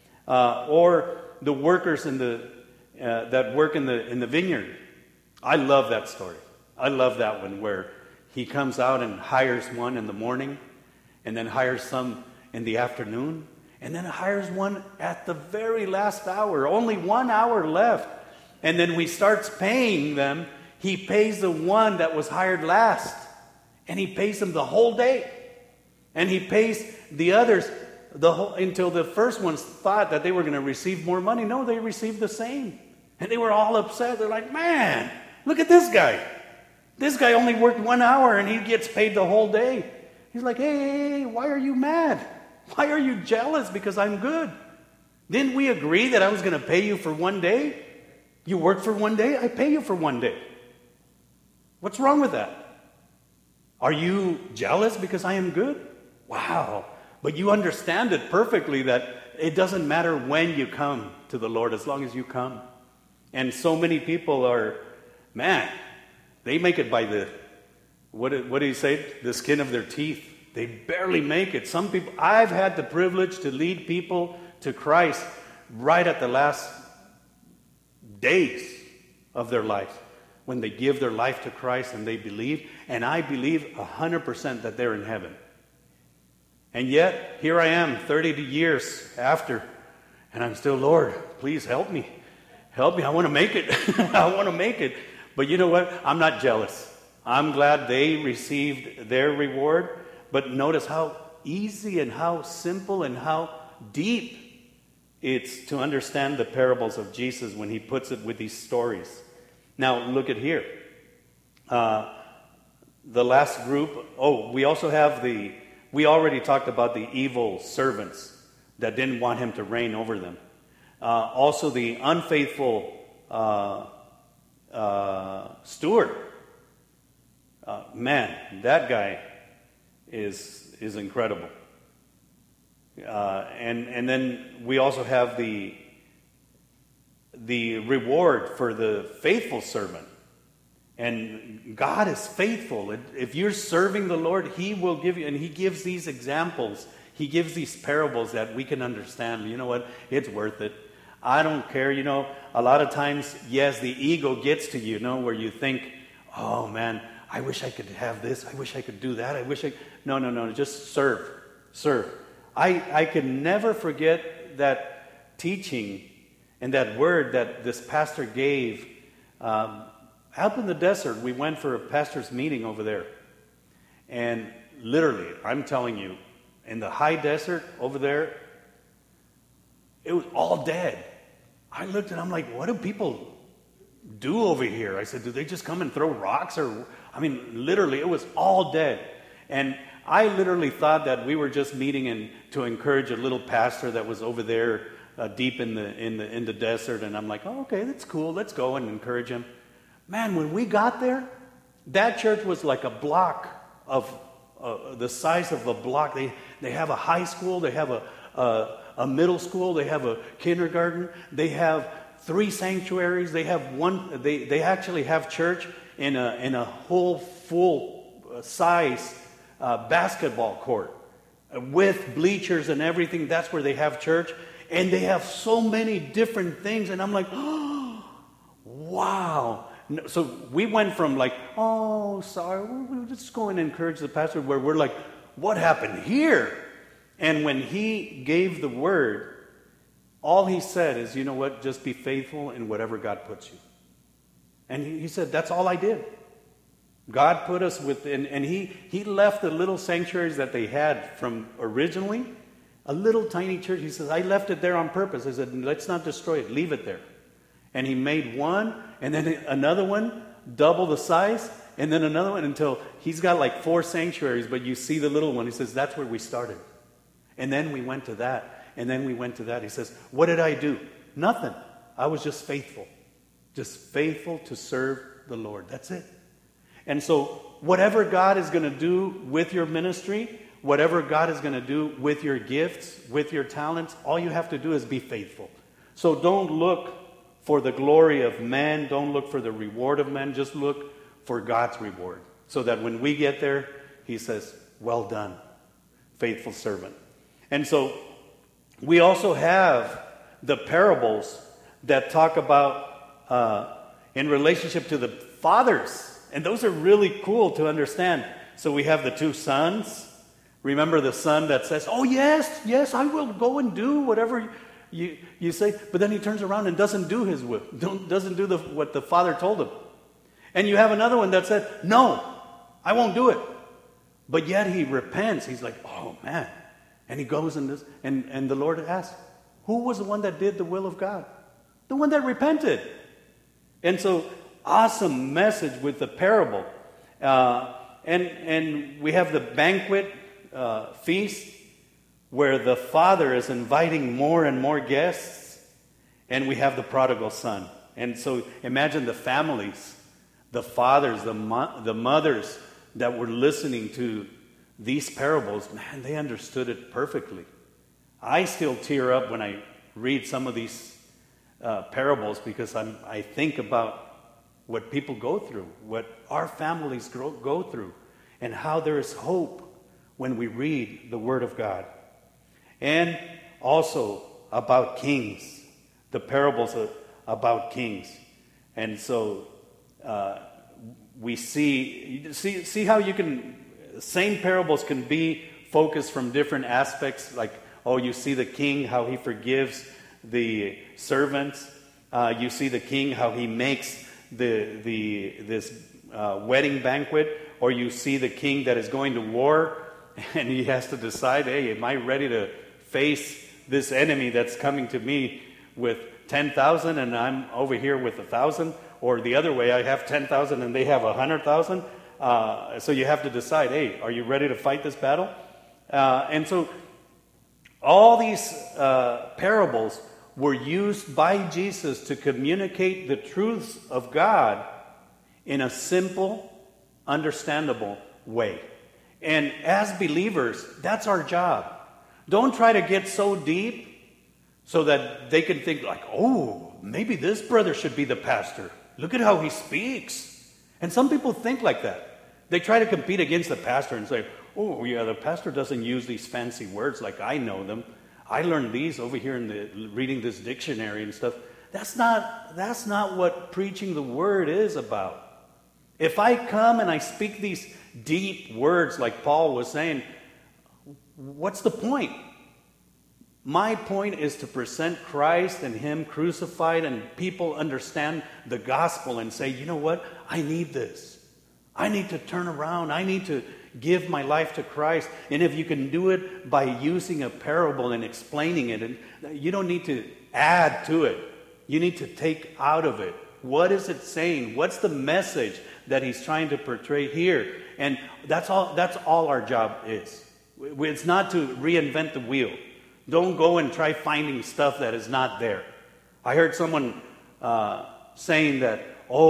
Or the workers that work in the vineyard. I love that story. I love that one where he comes out and hires one in the morning, and then hires some in the afternoon, and then hires one at the very last hour, only 1 hour left. And then when he starts paying them, he pays the one that was hired last, and he pays them the whole day. And he pays the others until the first ones thought that they were going to receive more money. No, they received the same. And they were all upset. They're like, man, look at this guy. This guy only worked 1 hour and he gets paid the whole day. He's like, hey, why are you mad? Why are you jealous because I'm good? Didn't we agree that I was going to pay you for 1 day? You work for 1 day, I pay you for 1 day. What's wrong with that? Are you jealous because I am good? Wow. But you understand it perfectly that it doesn't matter when you come to the Lord as long as you come. And so many people are, man, they make it by what do you say? The skin of their teeth. They barely make it. Some people, I've had the privilege to lead people to Christ right at the last days of their life, when they give their life to Christ and they believe. And I believe 100% that they're in heaven. And yet, here I am, 30 years after, and I'm still, Lord, please help me. Help me, I want to make it. I want to make it. But you know what? I'm not jealous. I'm glad they received their reward. But notice how easy and how simple and how deep it's to understand the parables of Jesus when he puts it with these stories. Now, look at here. The last group, we also have we already talked about the evil servants that didn't want him to reign over them. Also the unfaithful steward. Man, that guy is incredible. And then we also have the reward for the faithful servant. And God is faithful. If you're serving the Lord, he will give you, and he gives these examples. He gives these parables that we can understand. You know what? It's worth it. I don't care. A lot of times, yes, the ego gets to you, where you think, oh man, I wish I could have this. I wish I could do that. No. Just serve. Serve. I can never forget that teaching and that word that this pastor gave. Out in the desert, we went for a pastor's meeting over there. And literally, I'm telling you, in the high desert over there, it was all dead. I looked and I'm like, what do people do over here? I said, do they just come and throw rocks? Literally, it was all dead. And I literally thought that we were just meeting to encourage a little pastor that was over there deep in the desert. And I'm like, oh, okay, that's cool. Let's go and encourage him. Man, when we got there, that church was like a block of the size of a block. They have a high school, they have a middle school, they have a kindergarten, they have 3 sanctuaries, they have one. They actually have church in a whole full size basketball court with bleachers and everything. That's where they have church, and they have so many different things. And I'm like, oh, wow. So we went from like, oh, sorry, we'll just go and encourage the pastor, where we're like, what happened here? And when he gave the word, all he said is, you know what, just be faithful in whatever God puts you. And he said, that's all I did. God put us within, and he left the little sanctuaries that they had from originally, a little tiny church. He says, I left it there on purpose. I said, let's not destroy it, leave it there. And he made one, and then another one, double the size, and then another one, until he's got like 4 sanctuaries, but you see the little one. He says, that's where we started. And then we went to that, and then we went to that. He says, what did I do? Nothing. I was just faithful. Just faithful to serve the Lord. That's it. And so whatever God is going to do with your ministry, whatever God is going to do with your gifts, with your talents, all you have to do is be faithful. So don't look for the glory of man. Don't look for the reward of men. Just look for God's reward. So that when we get there, he says, well done, faithful servant. And so we also have the parables that talk about in relationship to the fathers. And those are really cool to understand. So we have the 2 sons. Remember the son that says, oh, yes, I will go and do whatever you say. But then he turns around and doesn't do his will. Doesn't do what the father told him. And you have another one that said, no, I won't do it. But yet he repents. He's like, oh, man. And he goes and does. And the Lord asks, who was the one that did the will of God? The one that repented. And so, awesome message with the parable. And we have the banquet feast where the father is inviting more and more guests. And we have the prodigal son. And so imagine the families, the fathers, the mothers that were listening to these parables. Man, they understood it perfectly. I still tear up when I read some of these parables because I think about what people go through, what our families go through, and how there is hope when we read the Word of God. And also about kings, the parables about kings. And so we see how you can, same parables can be focused from different aspects, like, oh, you see the king, how he forgives the servants. You see the king, how he makes this wedding banquet. Or you see the king that is going to war, and he has to decide, hey, am I ready to face this enemy that's coming to me with 10,000 and I'm over here with 1,000? Or the other way, I have 10,000 and they have 100,000. So you have to decide, hey, are you ready to fight this battle? And so all these parables were used by Jesus to communicate the truths of God in a simple, understandable way. And as believers, that's our job. Don't try to get so deep so that they can think like, oh, maybe this brother should be the pastor. Look at how he speaks. And some people think like that. They try to compete against the pastor and say, oh, yeah, the pastor doesn't use these fancy words like I know them. I learned these over here in reading this dictionary and stuff. That's not what preaching the word is about. If I come and I speak these deep words like Paul was saying, what's the point? My point is to present Christ and Him crucified, and people understand the gospel and say, you know what? I need this. I need to turn around. I need to give my life to Christ. And if you can do it by using a parable and explaining it, and you don't need to add to it. You need to take out of it. What is it saying? What's the message that he's trying to portray here? And that's all our job is. It's not to reinvent the wheel. Don't go and try finding stuff that is not there. I heard someone saying that,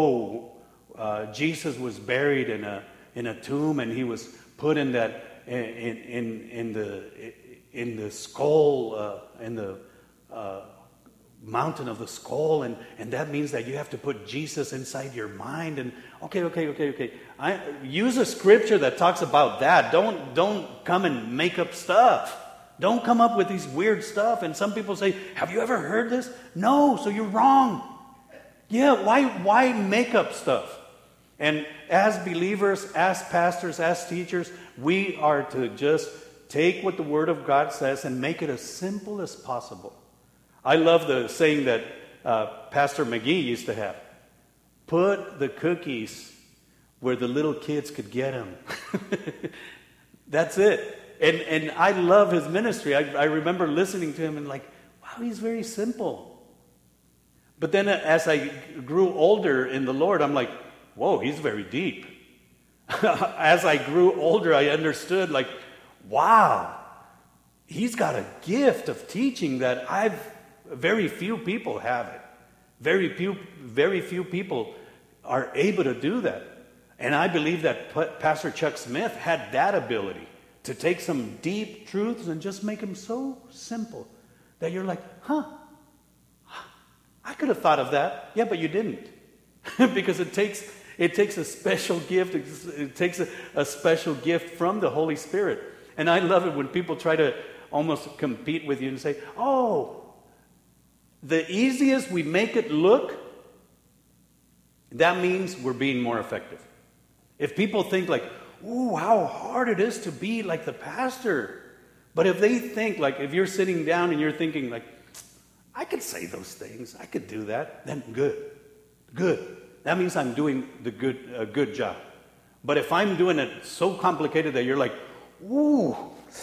Jesus was buried in a tomb, and he was put in that in the skull in the mountain of the skull, and that means that you have to put Jesus inside your mind. And okay. I use a scripture that talks about that. Don't come and make up stuff. Don't come up with these weird stuff. And some people say, have you ever heard this? No, so you're wrong. Yeah, why make up stuff? And as believers, as pastors, as teachers, We are to just take what the Word of God says and make it as simple as possible. I love the saying that Pastor McGee used to have. Put the cookies where the little kids could get them. That's it. And I love his ministry. I remember listening to him and like, wow, he's very simple. But then as I grew older in the Lord, I'm like, whoa, he's very deep. As I grew older, I understood, like, wow, he's got a gift of teaching that very few people have it. Very few people are able to do that. And I believe that Pastor Chuck Smith had that ability to take some deep truths and just make them so simple that you're like, I could have thought of that. Yeah, but you didn't. Because it takes a special gift. It takes a special gift from the Holy Spirit. And I love it when people try to almost compete with you and say, oh, the easiest we make it look, that means we're being more effective. If people think like, ooh, how hard it is to be like the pastor. But if they think like, if you're sitting down and you're thinking like, I could say those things, I could do that, then good. That means I'm doing a good job. But if I'm doing it so complicated that you're like, ooh,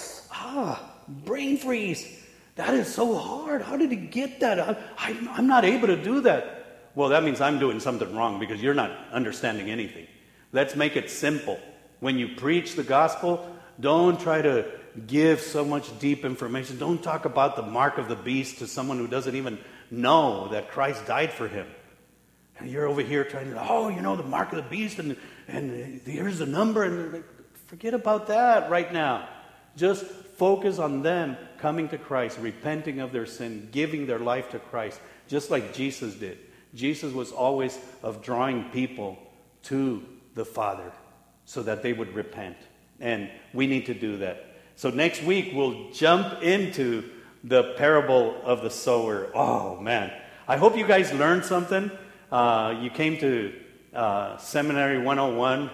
brain freeze. That is so hard. How did he get that? I'm not able to do that. Well, that means I'm doing something wrong because you're not understanding anything. Let's make it simple. When you preach the gospel, don't try to give so much deep information. Don't talk about the mark of the beast to someone who doesn't even know that Christ died for him. And you're over here trying to, the mark of the beast, and here's the number, and forget about that right now. Just focus on them coming to Christ, repenting of their sin, giving their life to Christ, just like Jesus did. Jesus was always of drawing people to the Father so that they would repent. And we need to do that. So next week we'll jump into the parable of the sower. Oh, man. I hope you guys learned something. You came to Seminary 101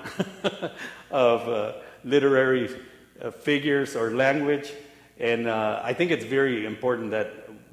of literary figures or language. And I think it's very important that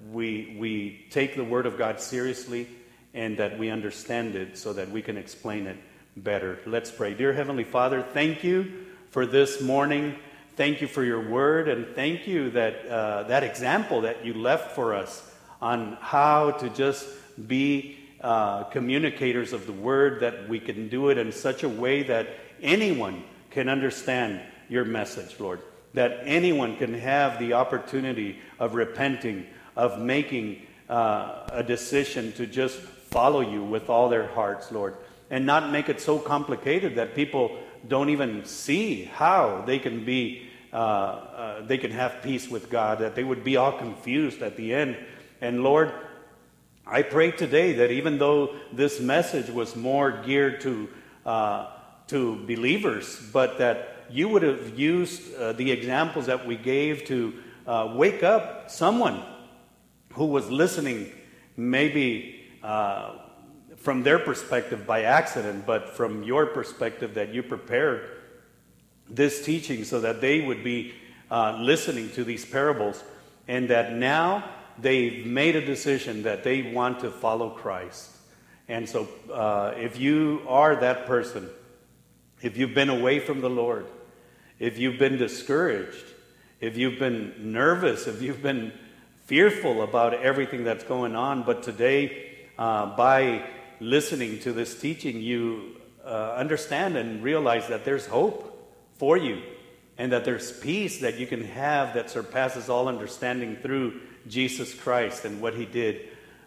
we take the Word of God seriously and that we understand it so that we can explain it better. Let's pray. Dear Heavenly Father, thank you for this morning. Thank you for your Word, and thank you that that example that you left for us on how to just be communicators of the Word, that we can do it in such a way that anyone can understand your message, Lord. That anyone can have the opportunity of repenting, of making a decision to just follow you with all their hearts, Lord. And not make it so complicated that people don't even see how they can be, they can have peace with God, that they would be all confused at the end. And Lord, I pray today that even though this message was more geared to believers, but that you would have used the examples that we gave to wake up someone who was listening, maybe from their perspective by accident, but from your perspective that you prepared this teaching so that they would be listening to these parables, and that now they've made a decision that they want to follow Christ. And so if you are that person, if you've been away from the Lord, if you've been discouraged, if you've been nervous, if you've been fearful about everything that's going on, but today by listening to this teaching, you understand and realize that there's hope for you and that there's peace that you can have that surpasses all understanding through Jesus Christ and what he did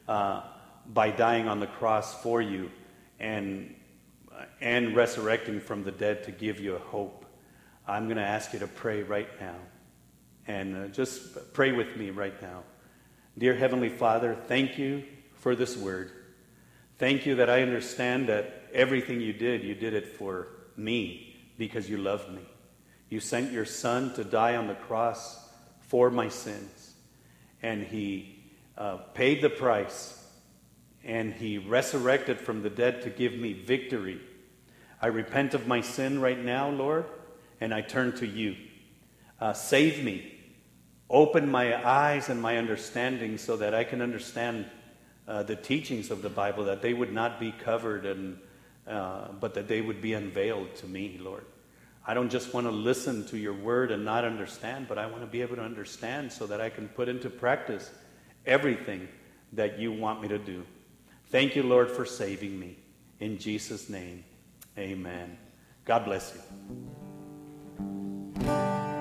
by dying on the cross for you and resurrecting from the dead to give you a hope. I'm going to ask you to pray right now, and just pray with me right now. Dear Heavenly Father, thank you for this word. Thank you that I understand that everything you did it for me because you loved me. You sent your Son to die on the cross for my sins. And he paid the price. And he resurrected from the dead to give me victory. I repent of my sin right now, Lord. and I turn to you. Save me. Open my eyes and my understanding so that I can understand the teachings of the Bible, that they would not be covered, but that they would be unveiled to me, Lord. I don't just want to listen to your word and not understand, but I want to be able to understand so that I can put into practice everything that you want me to do. Thank you, Lord, for saving me. In Jesus' name, amen. God bless you.